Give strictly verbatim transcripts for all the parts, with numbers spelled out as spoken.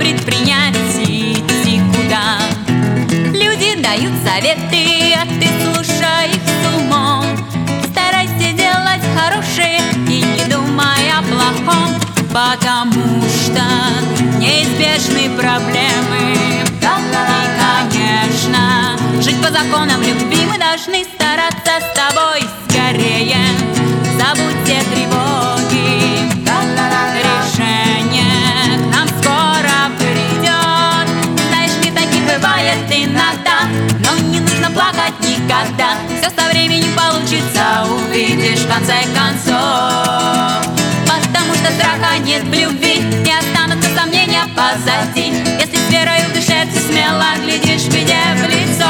предпринять и идти куда. Люди дают советы, а ты слушай их с умом. Старайся делать хорошее и не думай о плохом, потому что неизбежны проблемы. И, конечно, жить по законам любви мы должны стараться с тобой скорее. Забудь все тревоги, решение к нам скоро придет. Знаешь, мир таким бывает иногда, но не нужно плакать никогда. Все со временем получится, увидишь в конце концов. Потому что страха нет в любви, и останутся сомнения позади, если с верой в душе ты смело глядишь беде в лицо.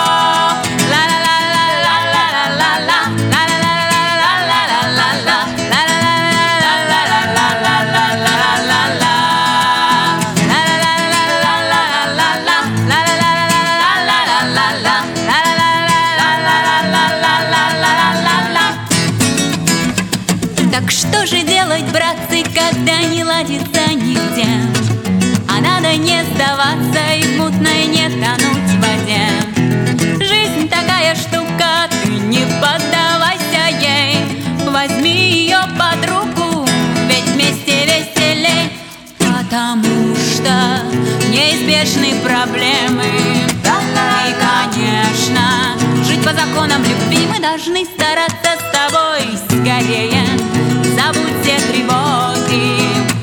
Так что же делать, братцы, когда не ладится нигде? А надо не сдаваться и в мутной не тонуть в воде. Жизнь такая штука, ты не поддавайся ей. Возьми ее под руку, ведь вместе веселей. Потому что неизбежны проблемы. И, конечно, жить по законам любви мы должны стараться с тобой скорее. Забудь все тревоги,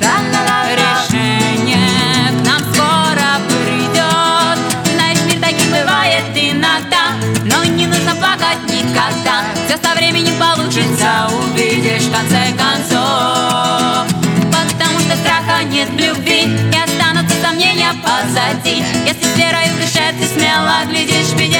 решение к нам скоро придет. Знаешь, мир таким бывает иногда, но не нужно плакать никогда. Все со временем получится, увидишь в конце концов. Потому что страха нет в любви, и останутся сомнения позади, если с верой в душе ты смело глядишь вперед.